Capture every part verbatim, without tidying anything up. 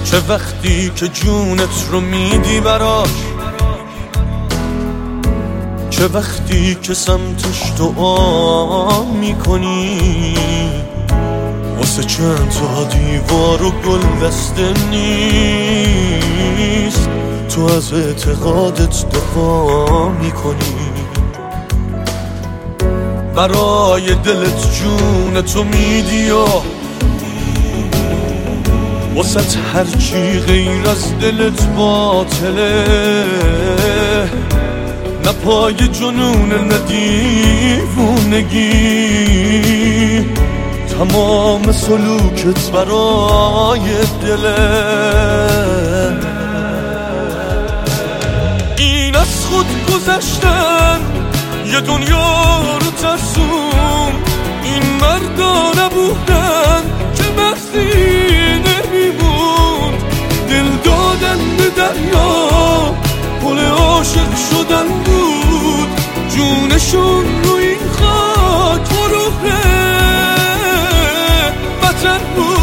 چه وقتی که جونت رو میدی براش، چه وقتی که سمتش دعا میکنی، واسه چند تا دیوار و گل دسته نیست، تو از اعتقادت دفاع میکنی، برای دلت جونتو میدی و واسه هرچی غیر از دلت باطله، نه پای جنون نه دیوونگی، تمام سلوکت برای دله. این از خود گذشتن یه دنیا رو ترسون، این مردا نبودن که مخزی نمیمون، دل دادن به دریا پل عاشق شدن بود، جونشون رو این خاک فروغ وطن بود.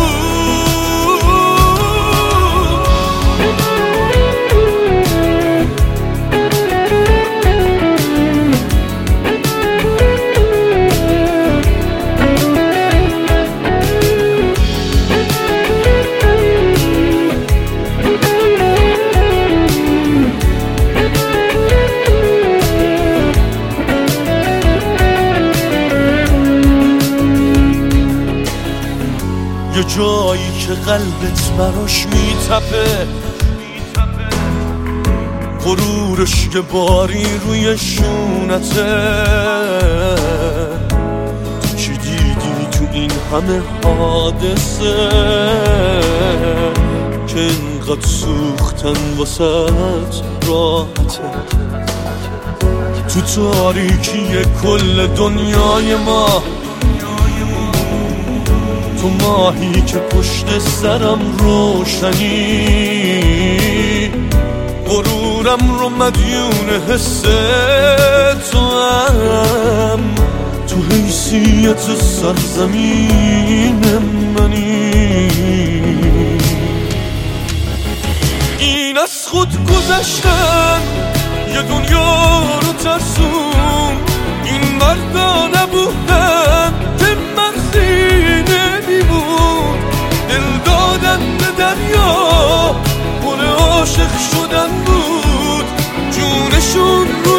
یه جایی که قلبت براش میتپه، غرورش که باری روی شونته، تو چی دیدی تو این همه حادثه که اینقدر سوختن واسط راحته، تو تاریکی کل دنیای ما، تو ماهی که پشت سرم روشنی، غرورم رو مدیون حس تو هم، تو حیثیت سرزمین منی. این از خود گذشتن یه دنیا رو ترسون، این مردا نبودن که مغزی نمیمون، دل دادن به دریا پل عاشق شدن بود، جونشون رو